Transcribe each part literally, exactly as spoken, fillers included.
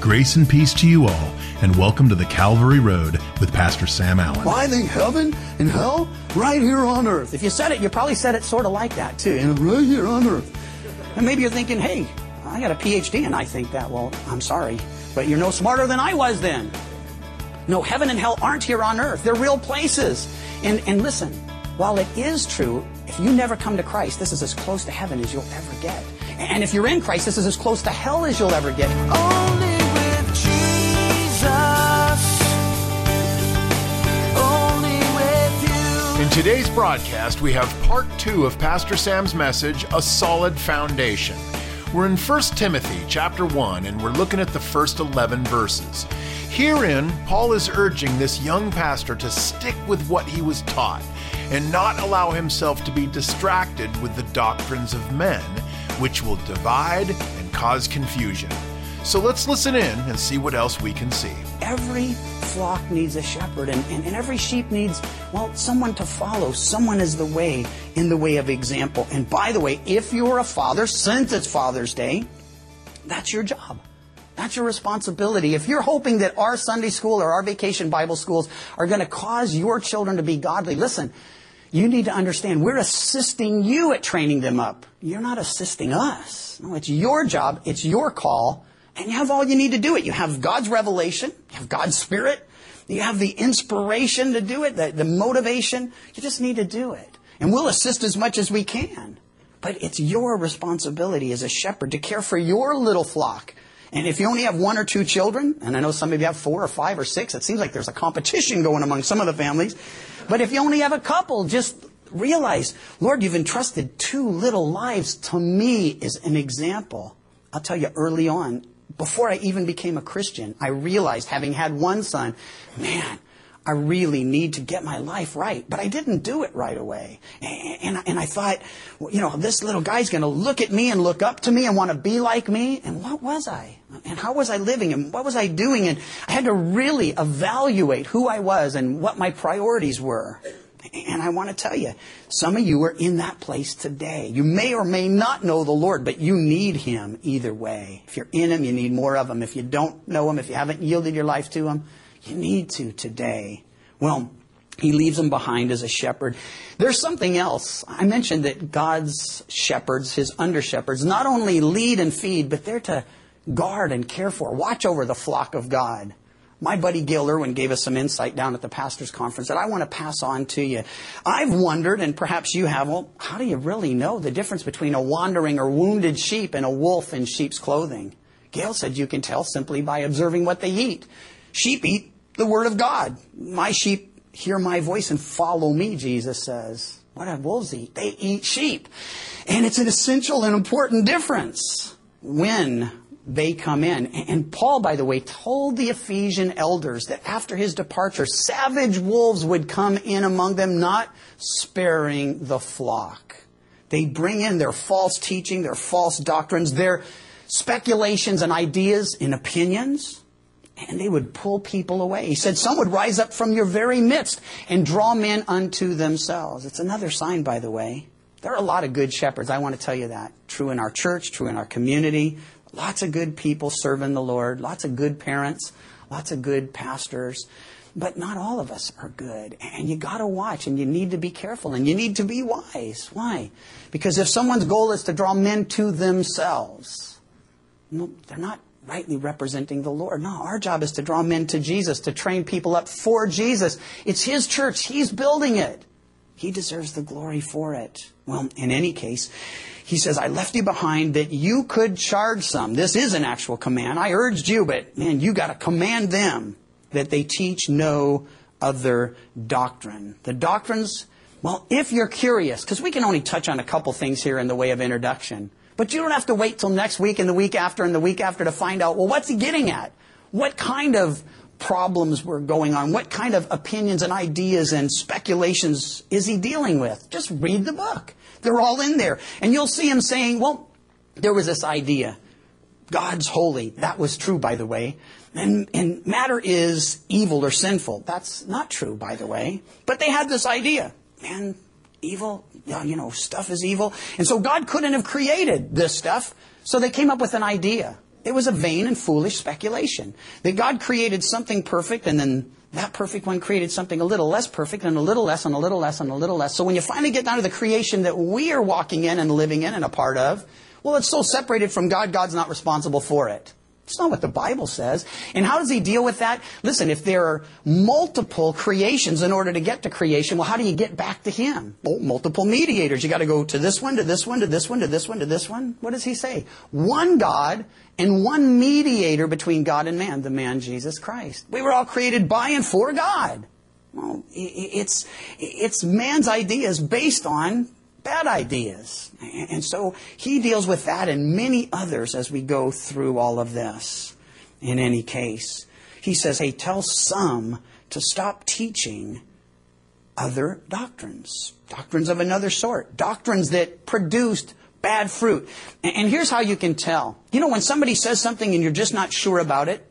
Grace and peace to you all, and welcome to the Calvary Road with Pastor Sam Allen. I think heaven and hell right here on earth. If you said it, you probably said it sort of like that too. And right here on earth. And maybe you're thinking, hey, I got a P H D and I think that. Well, I'm sorry, but you're no smarter than I was then. No, heaven and hell aren't here on earth. They're real places. And, and listen, while it is true, if you never come to Christ, this is as close to heaven as you'll ever get. And if you're in Christ, this is as close to hell as you'll ever get. Only with Jesus. Only with you. In today's broadcast, we have part two of Pastor Sam's message, A Solid Foundation. We're in First Timothy chapter one, and we're looking at the first eleven verses. Herein, Paul is urging this young pastor to stick with what he was taught and not allow himself to be distracted with the doctrines of men, which will divide and cause confusion. So let's listen in and see what else we can see. Every flock needs a shepherd, and, and, and every sheep needs, well, someone to follow. Someone is the way, in the way of example. And by the way, if you're a father, since it's Father's Day, that's your job. That's your responsibility. If you're hoping that our Sunday school or our vacation Bible schools are going to cause your children to be godly, listen, you need to understand we're assisting you at training them up. You're not assisting us. No, it's your job. It's your call. And you have all you need to do it. You have God's revelation. You have God's Spirit. You have the inspiration to do it, the, the motivation. You just need to do it. And we'll assist as much as we can. But it's your responsibility as a shepherd to care for your little flock. And if you only have one or two children, and I know some of you have four or five or six, it seems like there's a competition going among some of the families. But if you only have a couple, just realize, Lord, you've entrusted two little lives to me as an example. I'll tell you, early on, before I even became a Christian, I realized, having had one son, man, I really need to get my life right. But I didn't do it right away. And, and, and I thought, well, you know, this little guy's going to look at me and look up to me and want to be like me. And what was I? And how was I living? And what was I doing? And I had to really evaluate who I was and what my priorities were. And I want to tell you, some of you are in that place today. You may or may not know the Lord, but you need Him either way. If you're in Him, you need more of Him. If you don't know Him, if you haven't yielded your life to Him, you need to today. Well, He leaves them behind as a shepherd. There's something else. I mentioned that God's shepherds, His under-shepherds, not only lead and feed, but they're to guard and care for, watch over the flock of God. My buddy Gail Irwin gave us some insight down at the pastor's conference that I want to pass on to you. I've wondered, and perhaps you have, well, how do you really know the difference between a wandering or wounded sheep and a wolf in sheep's clothing? Gail said you can tell simply by observing what they eat. Sheep eat the Word of God. My sheep hear my voice and follow me, Jesus says. What do wolves eat? They eat sheep. And it's an essential and important difference when they come in. And Paul, by the way, told the Ephesian elders that after his departure, savage wolves would come in among them, not sparing the flock. They bring in their false teaching, their false doctrines, their speculations and ideas and opinions, and they would pull people away. He said some would rise up from your very midst and draw men unto themselves. It's another sign, by the way. There are a lot of good shepherds. I want to tell you that. True in our church, true in our community. Lots of good people serving the Lord. Lots of good parents. Lots of good pastors. But not all of us are good. And you got to watch, and you need to be careful, and you need to be wise. Why? Because if someone's goal is to draw men to themselves, no, they're not rightly representing the Lord. No, our job is to draw men to Jesus, to train people up for Jesus. It's His church. He's building it. He deserves the glory for it. Well, in any case, He says, I left you behind that you could charge some. This is an actual command. I urged you, but man, you got to command them that they teach no other doctrine. The doctrines, well, if you're curious, because we can only touch on a couple things here in the way of introduction. But you don't have to wait till next week and the week after and the week after to find out, well, what's he getting at? What kind of problems were going on? What kind of opinions and ideas and speculations is he dealing with? Just read the book. They're all in there. And you'll see him saying, well, there was this idea. God's holy. That was true, by the way. And, and matter is evil or sinful. That's not true, by the way. But they had this idea. Man, evil, you know, stuff is evil. And so God couldn't have created this stuff. So they came up with an idea. It was a vain and foolish speculation. That God created something perfect, and then that perfect one created something a little less perfect, and a little less, and a little less, and a little less. So when you finally get down to the creation that we are walking in and living in and a part of, well, it's so separated from God, God's not responsible for it. It's not what the Bible says. And how does he deal with that? Listen, if there are multiple creations in order to get to creation, well, how do you get back to him? Well, multiple mediators. You got to go to this one, to this one, to this one, to this one, to this one. What does he say? One God and one mediator between God and man, the man Jesus Christ. We were all created by and for God. Well, it's, it's man's ideas based on bad ideas. And so he deals with that and many others as we go through all of this. In any case, he says, hey, tell some to stop teaching other doctrines. Doctrines of another sort. Doctrines that produced bad fruit. And here's how you can tell. You know, when somebody says something and you're just not sure about it,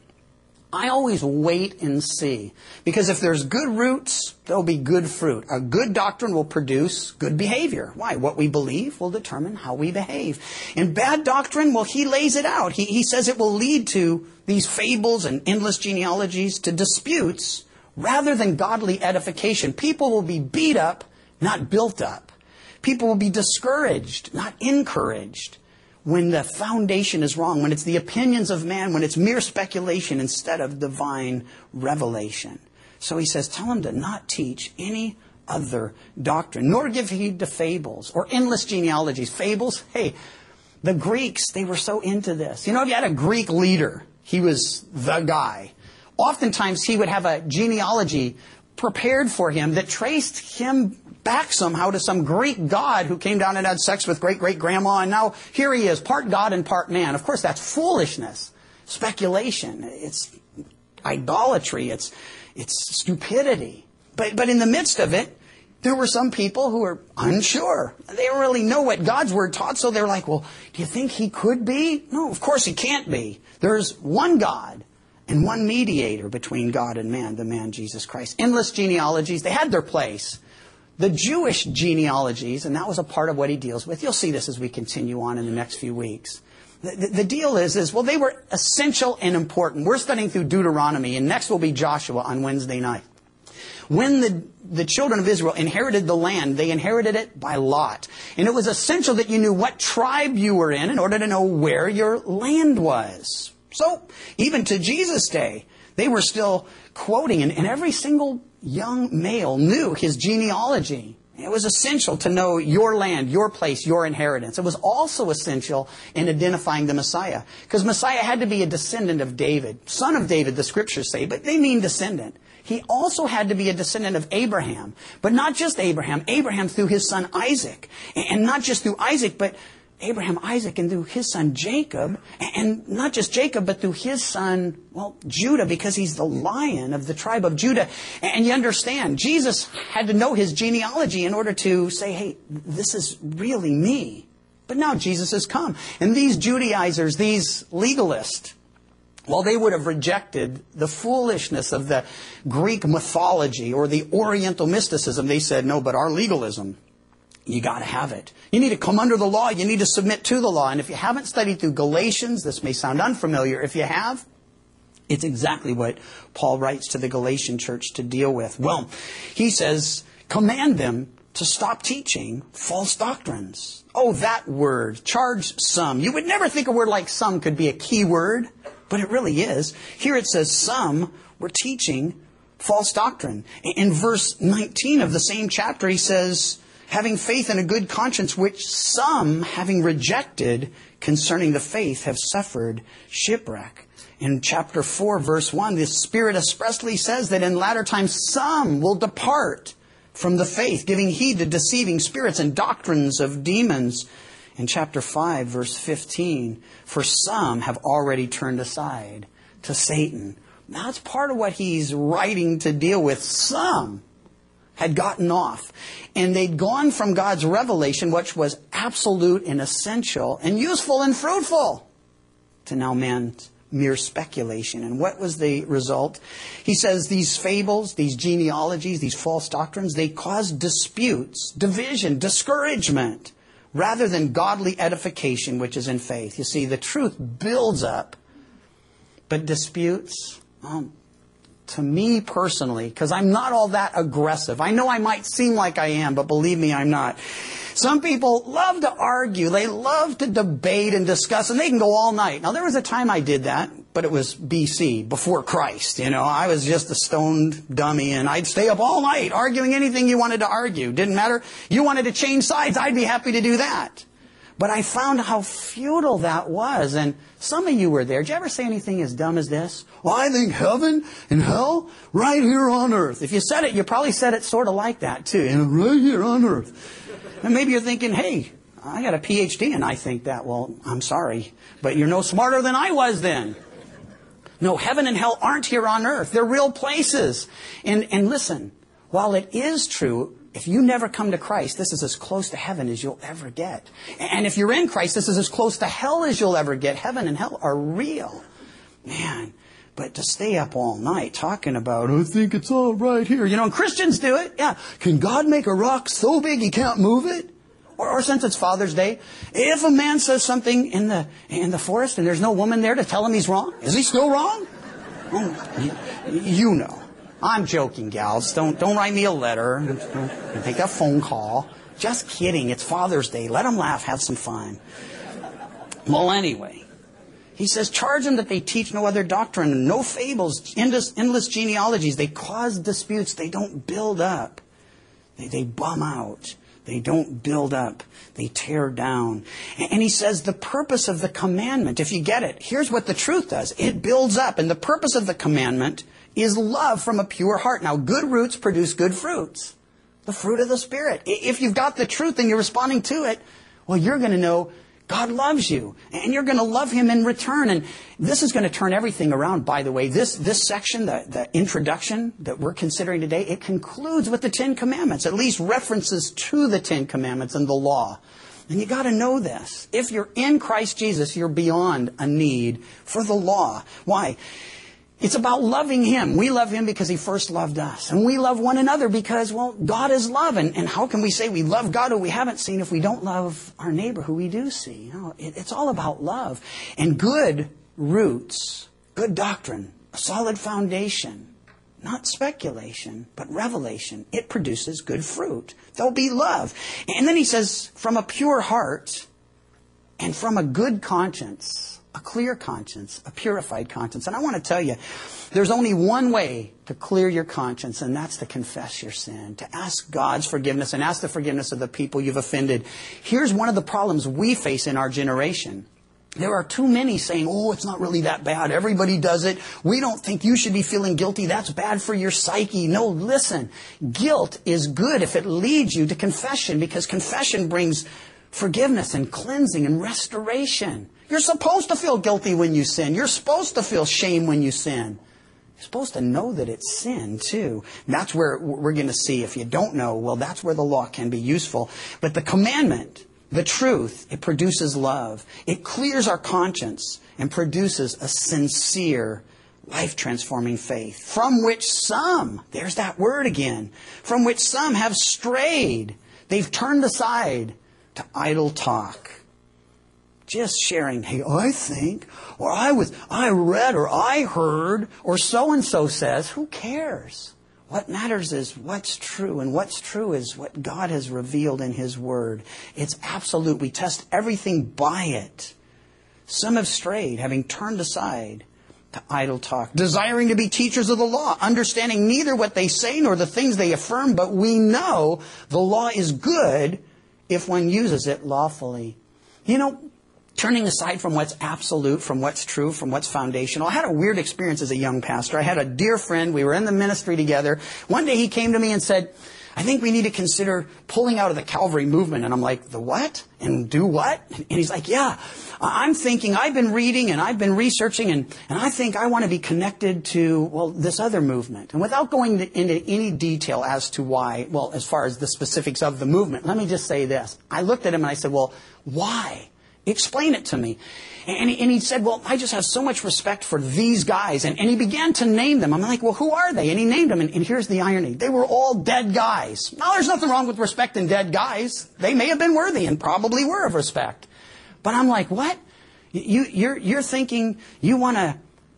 I always wait and see. Because if there's good roots, there'll be good fruit. A good doctrine will produce good behavior. Why? What we believe will determine how we behave. And bad doctrine, well, he lays it out. He, he says it will lead to these fables and endless genealogies, to disputes, rather than godly edification. People will be beat up, not built up. People will be discouraged, not encouraged. When the foundation is wrong, when it's the opinions of man, when it's mere speculation instead of divine revelation. So he says, tell them to not teach any other doctrine, nor give heed to fables or endless genealogies. Fables, hey, the Greeks, they were so into this. You know, if you had a Greek leader, he was the guy. Oftentimes he would have a genealogy prepared for him that traced him back somehow to some Greek god who came down and had sex with great-great-grandma, and now here he is, part God and part man. Of course, that's foolishness, speculation, it's idolatry, it's it's stupidity. But but in the midst of it, there were some people who were unsure. They didn't really know what God's Word taught, so they were like, well, do you think he could be? No, of course he can't be. There's one God and one mediator between God and man, the man Jesus Christ. Endless genealogies, they had their place. The Jewish genealogies, and that was a part of what he deals with. You'll see this as we continue on in the next few weeks. The, the, the deal is, is, well, they were essential and important. We're studying through Deuteronomy, and next will be Joshua on Wednesday night. When the, the children of Israel inherited the land, they inherited it by lot. And it was essential that you knew what tribe you were in in order to know where your land was. So, even to Jesus' day, they were still quoting, and, and every single young male knew his genealogy. It was essential to know your land, your place, your inheritance. It was also essential in identifying the Messiah. Because Messiah had to be a descendant of David. Son of David, the scriptures say, but they mean descendant. He also had to be a descendant of Abraham. But not just Abraham. Abraham through his son Isaac. And not just through Isaac, but Abraham, Isaac, and through his son Jacob, and not just Jacob, but through his son, well, Judah, because he's the lion of the tribe of Judah. And you understand, Jesus had to know his genealogy in order to say, hey, this is really me. But now Jesus has come. And these Judaizers, these legalists, well, they would have rejected the foolishness of the Greek mythology or the Oriental mysticism. They said, no, but our legalism, you got to have it. You need to come under the law. You need to submit to the law. And if you haven't studied through Galatians, this may sound unfamiliar. If you have, it's exactly what Paul writes to the Galatian church to deal with. Well, he says, command them to stop teaching false doctrines. Oh, that word, charge some. You would never think a word like some could be a key word, but it really is. Here it says some were teaching false doctrine. In verse nineteen of the same chapter, he says, having faith and a good conscience, which some, having rejected concerning the faith, have suffered shipwreck. In chapter four, verse one, the Spirit expressly says that in latter times some will depart from the faith, giving heed to deceiving spirits and doctrines of demons. In chapter five, verse fifteen, for some have already turned aside to Satan. Now, that's part of what he's writing to deal with. Some had gotten off. And they'd gone from God's revelation, which was absolute and essential and useful and fruitful, to now man's mere speculation. And what was the result? He says these fables, these genealogies, these false doctrines, they cause disputes, division, discouragement, rather than godly edification, which is in faith. You see, the truth builds up But disputes, um, to me personally, because I'm not all that aggressive. I know I might seem like I am, but believe me, I'm not. Some people love to argue. They love to debate and discuss, and they can go all night. Now, there was a time I did that, but it was B C, before Christ. You know, I was just a stoned dummy, and I'd stay up all night arguing anything you wanted to argue. Didn't matter. You wanted to change sides, I'd be happy to do that. But I found how futile that was. And some of you were there. Did you ever say anything as dumb as this? Well, I think heaven and hell right here on earth. If you said it, you probably said it sort of like that, too. And right here on earth. And maybe you're thinking, hey, I got a P H D and I think that. Well, I'm sorry, but you're no smarter than I was then. No, heaven and hell aren't here on earth. They're real places. And, and listen, while it is true, if you never come to Christ, this is as close to heaven as you'll ever get. And if you're in Christ, this is as close to hell as you'll ever get. Heaven and hell are real. Man, but to stay up all night talking about, I think it's all right here. You know, and Christians do it. Yeah. Can God make a rock so big he can't move it? Or, or since it's Father's Day, if a man says something in the in the forest and there's no woman there to tell him he's wrong, is he still wrong? Oh, you, you know. I'm joking, gals. Don't don't write me a letter. Don't make a phone call. Just kidding. It's Father's Day. Let them laugh. Have some fun. Well, anyway, he says, charge them that they teach no other doctrine, no fables, endless, endless genealogies. They cause disputes. They don't build up. They, they bum out. They don't build up. They tear down. And he says the purpose of the commandment, if you get it, here's what the truth does. It builds up. And the purpose of the commandment is love from a pure heart. Now, good roots produce good fruits. The fruit of the Spirit. If you've got the truth and you're responding to it, well, you're going to know God loves you. And you're going to love Him in return. And this is going to turn everything around, by the way. This this section, the, the introduction that we're considering today, it concludes with the Ten Commandments, at least references to the Ten Commandments and the law. And you got to know this. If you're in Christ Jesus, you're beyond a need for the law. Why? It's about loving Him. We love Him because He first loved us. And we love one another because, well, God is love. And, and how can we say we love God who we haven't seen if we don't love our neighbor who we do see? You know, it, it's all about love. And good roots, good doctrine, a solid foundation, not speculation, but revelation. It produces good fruit. There'll be love. And then he says, from a pure heart and from a good conscience. A clear conscience, a purified conscience. And I want to tell you, there's only one way to clear your conscience, and that's to confess your sin, to ask God's forgiveness and ask the forgiveness of the people you've offended. Here's one of the problems we face in our generation. There are too many saying, oh, it's not really that bad. Everybody does it. We don't think you should be feeling guilty. That's bad for your psyche. No, listen. Guilt is good if it leads you to confession, because confession brings forgiveness and cleansing and restoration. You're supposed to feel guilty when you sin. You're supposed to feel shame when you sin. You're supposed to know that it's sin, too. And that's where we're going to see, if you don't know, well, that's where the law can be useful. But the commandment, the truth, it produces love. It clears our conscience and produces a sincere, life-transforming faith, from which some, there's that word again, from which some have strayed. They've turned aside to idle talk. Just sharing, hey, I think, or I was, I read, or I heard, or so-and-so says. Who cares? What matters is what's true, and what's true is what God has revealed in His Word. It's absolute. We test everything by it. Some have strayed, having turned aside to idle talk, desiring to be teachers of the law, understanding neither what they say nor the things they affirm, but we know the law is good if one uses it lawfully. You know, turning aside from what's absolute, from what's true, from what's foundational. I had a weird experience as a young pastor. I had a dear friend. We were in the ministry together. One day he came to me and said, I think we need to consider pulling out of the Calvary movement. And I'm like, the what? And do what? And he's like, yeah, I'm thinking, I've been reading and I've been researching, and, and I think I want to be connected to, well, this other movement. And without going into any detail as to why, well, as far as the specifics of the movement, let me just say this. I looked at him and I said, well, why? Explain it to me. And he, and he said, well, I just have so much respect for these guys. And, and he began to name them. I'm like, well, who are they? And he named them. And, and here's the irony. They were all dead guys. Now, there's nothing wrong with respecting dead guys. They may have been worthy and probably were of respect. But I'm like, what? You, you're, you're thinking you want to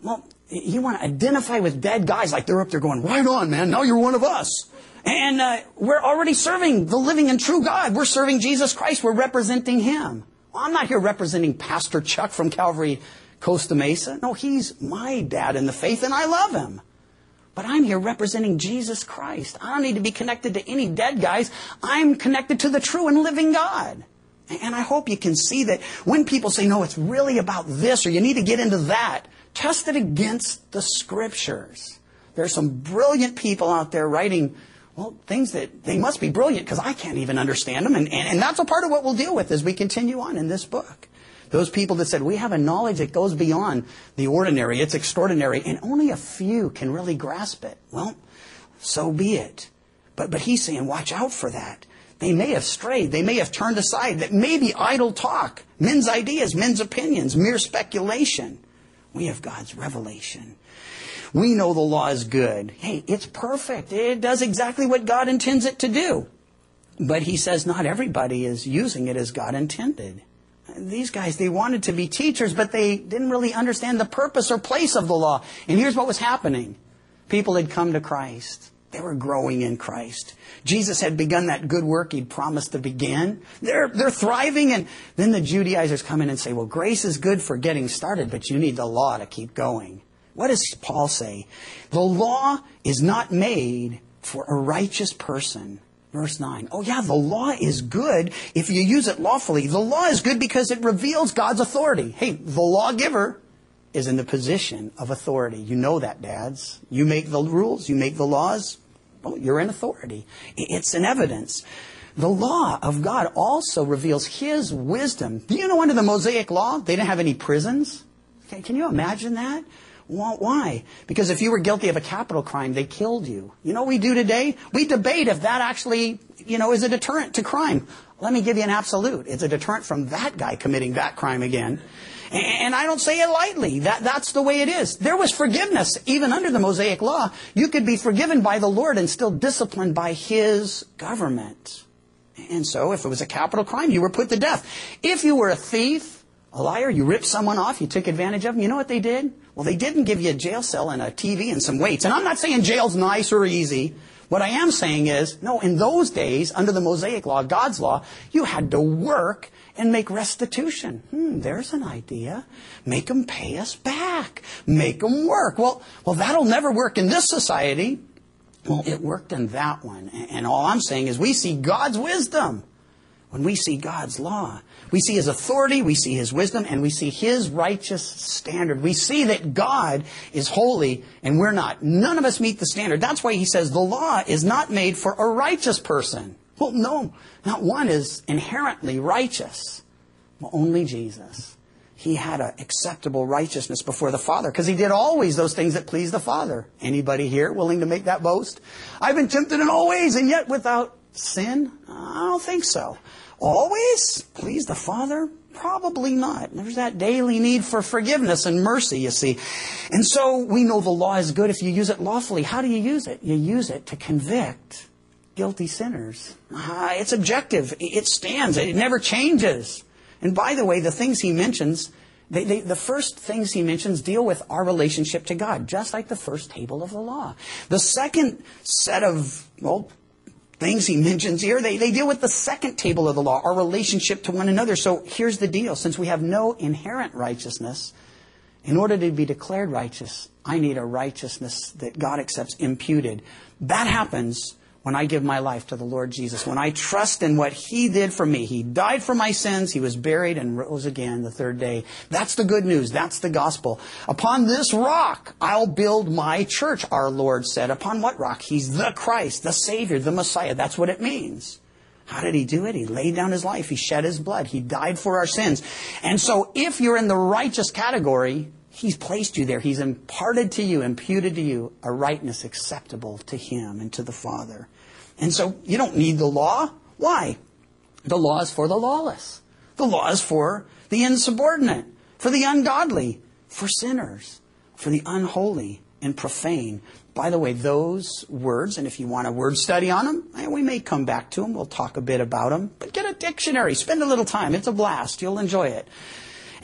Well, you want to identify with dead guys like they're up there going, right on, man, now you're one of us. And uh, we're already serving the living and true God. We're serving Jesus Christ. We're representing Him. Well, I'm not here representing Pastor Chuck from Calvary Costa Mesa. No, he's my dad in the faith, and I love him. But I'm here representing Jesus Christ. I don't need to be connected to any dead guys. I'm connected to the true and living God. And I hope you can see that when people say, no, it's really about this, or you need to get into that, test it against the Scriptures. There's some brilliant people out there writing, well, things that they must be brilliant because I can't even understand them. And, and, and that's a part of what we'll deal with as we continue on in this book. Those people that said, we have a knowledge that goes beyond the ordinary, it's extraordinary, and only a few can really grasp it. Well, so be it. But, but he's saying, watch out for that. They may have strayed. They may have turned aside. That may be idle talk, men's ideas, men's opinions, mere speculation. We have God's revelation. We know the law is good. Hey, it's perfect. It does exactly what God intends it to do. But he says not everybody is using it as God intended. These guys, they wanted to be teachers, but they didn't really understand the purpose or place of the law. And here's what was happening. People had come to Christ. They were growing in Christ. Jesus had begun that good work He'd promised to begin. They're, they're thriving, and then the Judaizers come in and say, well, grace is good for getting started, but you need the law to keep going. What does Paul say? The law is not made for a righteous person. Verse nine. Oh yeah, the law is good if you use it lawfully. The law is good because it reveals God's authority. Hey, the lawgiver is in the position of authority. You know that, dads. You make the rules, you make the laws. Well, you're in authority. It's an evidence. The law of God also reveals His wisdom. Do you know under the Mosaic law, they didn't have any prisons? Okay, can you imagine that? Why? Because if you were guilty of a capital crime, they killed you. You know what we do today? We debate if that actually, you know, is a deterrent to crime. Let me give you an absolute. It's a deterrent from that guy committing that crime again. And I don't say it lightly. That, that's the way it is. There was forgiveness. Even under the Mosaic law, you could be forgiven by the Lord and still disciplined by His government. And so if it was a capital crime, you were put to death. If you were a thief, a liar, you ripped someone off, you took advantage of them, you know what they did? Well, they didn't give you a jail cell and a T V and some weights. And I'm not saying jail's nice or easy. What I am saying is, no, in those days, under the Mosaic law, God's law, you had to work and make restitution. Hmm, there's an idea. Make them pay us back. Make them work. Well, well, that'll never work in this society. Well, it worked in that one. And all I'm saying is we see God's wisdom. When we see God's law, we see His authority, we see His wisdom, and we see His righteous standard. We see that God is holy and we're not. None of us meet the standard. That's why He says the law is not made for a righteous person. Well, no, not one is inherently righteous. Well, only Jesus. He had an acceptable righteousness before the Father because He did always those things that please the Father. Anybody here willing to make that boast? I've been tempted in all ways and yet without sin? I don't think so. Always please the Father? Probably not. There's that daily need for forgiveness and mercy, you see. And so we know the law is good if you use it lawfully. How do you use it? You use it to convict guilty sinners. Uh, it's objective. It stands. It never changes. And by the way, the things he mentions, they, they, the first things he mentions deal with our relationship to God, just like the first table of the law. The second set of, well, things he mentions here, they, they deal with the second table of the law, our relationship to one another. So here's the deal. Since we have no inherent righteousness, in order to be declared righteous, I need a righteousness that God accepts imputed. That happens when I give my life to the Lord Jesus. When I trust in what He did for me. He died for my sins. He was buried and rose again the third day. That's the good news. That's the gospel. Upon this rock, I'll build my church, our Lord said. Upon what rock? He's the Christ, the Savior, the Messiah. That's what it means. How did He do it? He laid down His life. He shed His blood. He died for our sins. And so if you're in the righteous category, He's placed you there. He's imparted to you, imputed to you, a rightness acceptable to Him and to the Father. And so you don't need the law. Why? The law is for the lawless. The law is for the insubordinate, for the ungodly, for sinners, for the unholy and profane. By the way, those words, and if you want a word study on them, we may come back to them. We'll talk a bit about them. But get a dictionary. Spend a little time. It's a blast. You'll enjoy it.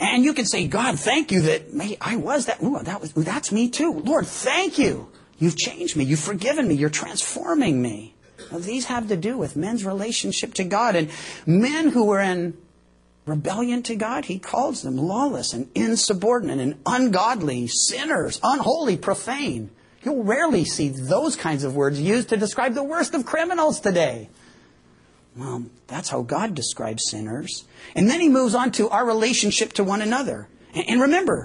And you can say, God, thank you that may, I was that. Ooh, that was, ooh, that's me too. Lord, thank you. You've changed me. You've forgiven me. You're transforming me. Well, these have to do with men's relationship to God. And men who were in rebellion to God, he calls them lawless and insubordinate and ungodly, sinners, unholy, profane. You'll rarely see those kinds of words used to describe the worst of criminals today. Well, that's how God describes sinners. And then he moves on to our relationship to one another. And remember,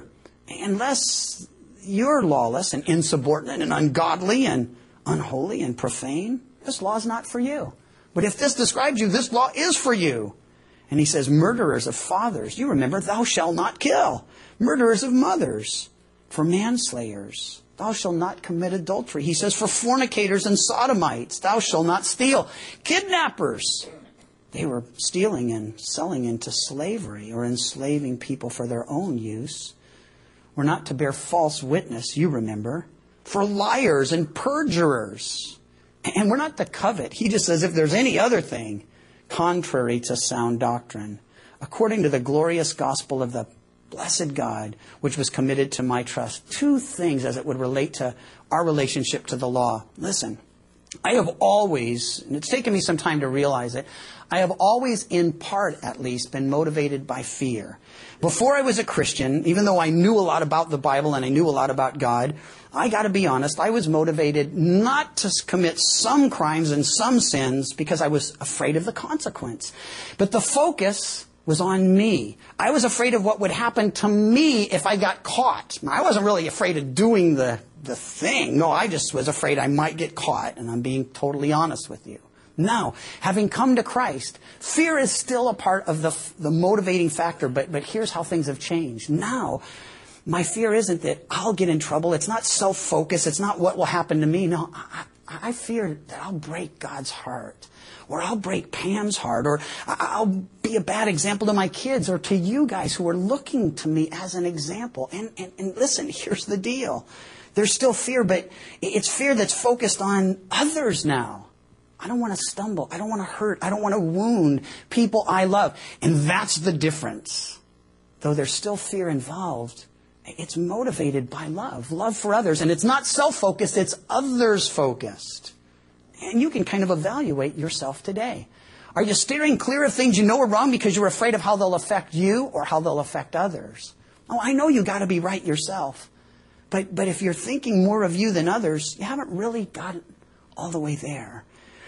unless you're lawless and insubordinate and ungodly and unholy and profane, this law is not for you. But if this describes you, this law is for you. And he says, murderers of fathers. You remember, thou shalt not kill. Murderers of mothers. For manslayers. Thou shalt not commit adultery. He says, for fornicators and sodomites. Thou shalt not steal. Kidnappers. They were stealing and selling into slavery or enslaving people for their own use. We're not to bear false witness, you remember. For liars and perjurers. And we're not to covet. He just says if there's any other thing contrary to sound doctrine, according to the glorious gospel of the blessed God, which was committed to my trust. Two things as it would relate to our relationship to the law. Listen, I have always, and it's taken me some time to realize it, I have always, in part at least, been motivated by fear. Before I was a Christian, even though I knew a lot about the Bible and I knew a lot about God, I got to be honest, I was motivated not to commit some crimes and some sins because I was afraid of the consequence. But the focus was on me. I was afraid of what would happen to me if I got caught. I wasn't really afraid of doing the, the thing. No, I just was afraid I might get caught, and I'm being totally honest with you. Now, having come to Christ, fear is still a part of the, the motivating factor, but, but here's how things have changed. Now, my fear isn't that I'll get in trouble. It's not self-focused. It's not what will happen to me. No, I, I fear that I'll break God's heart, or I'll break Pam's heart, or I'll be a bad example to my kids or to you guys who are looking to me as an example. And, and, and listen, here's the deal. There's still fear, but it's fear that's focused on others now. I don't want to stumble. I don't want to hurt. I don't want to wound people I love. And that's the difference. Though there's still fear involved, it's motivated by love. Love for others. And it's not self-focused. It's others-focused. And you can kind of evaluate yourself today. Are you steering clear of things you know are wrong because you're afraid of how they'll affect you or how they'll affect others? Oh, I know you got to be right yourself. But, but if you're thinking more of you than others, you haven't really got it all the way there.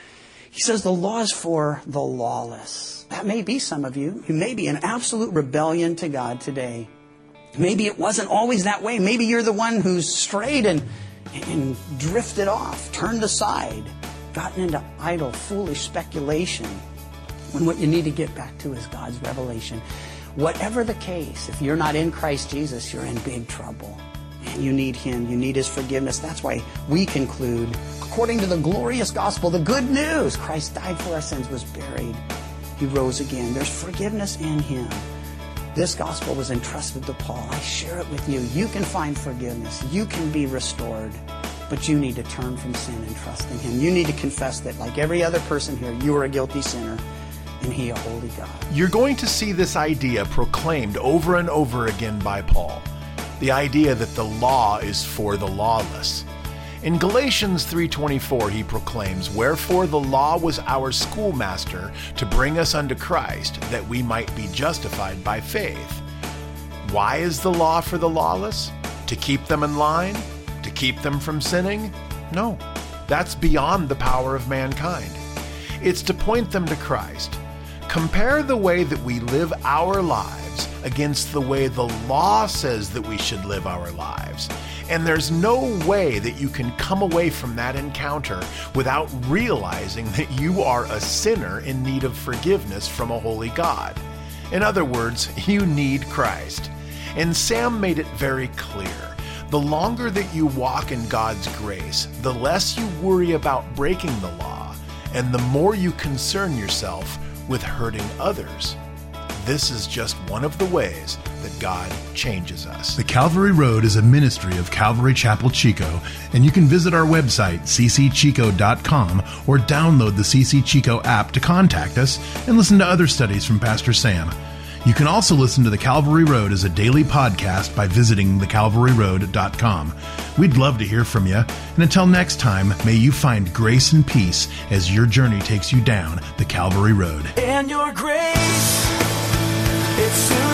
He says the law is for the lawless. That may be some of you. You may be in absolute rebellion to God today. Maybe it wasn't always that way. Maybe you're the one who's strayed and, and drifted off, turned aside, gotten into idle, foolish speculation, when what you need to get back to is God's revelation. Whatever the case, if you're not in Christ Jesus, you're in big trouble. And you need Him. You need His forgiveness. That's why we conclude, according to the glorious gospel, the good news, Christ died for our sins, was buried. He rose again. There's forgiveness in Him. This gospel was entrusted to Paul. I share it with you. You can find forgiveness. You can be restored. But you need to turn from sin and trust in Him. You need to confess that, like every other person here, you are a guilty sinner and He a holy God. You're going to see this idea proclaimed over and over again by Paul. The idea that the law is for the lawless. In Galatians three twenty-four, he proclaims, "Wherefore the law was our schoolmaster to bring us unto Christ, that we might be justified by faith." Why is the law for the lawless? To keep them in line? To keep them from sinning? No, that's beyond the power of mankind. It's to point them to Christ. Compare the way that we live our lives against the way the law says that we should live our lives. And there's no way that you can come away from that encounter without realizing that you are a sinner in need of forgiveness from a holy God. In other words, you need Christ. And Sam made it very clear. The longer that you walk in God's grace, the less you worry about breaking the law, and the more you concern yourself with hurting others. This is just one of the ways that God changes us. The Calvary Road is a ministry of Calvary Chapel Chico, and you can visit our website, c c chico dot com, or download the C C Chico app to contact us and listen to other studies from Pastor Sam. You can also listen to The Calvary Road as a daily podcast by visiting the calvary road dot com. We'd love to hear from you. And until next time, may you find grace and peace as your journey takes you down the Calvary Road. And your grace, it's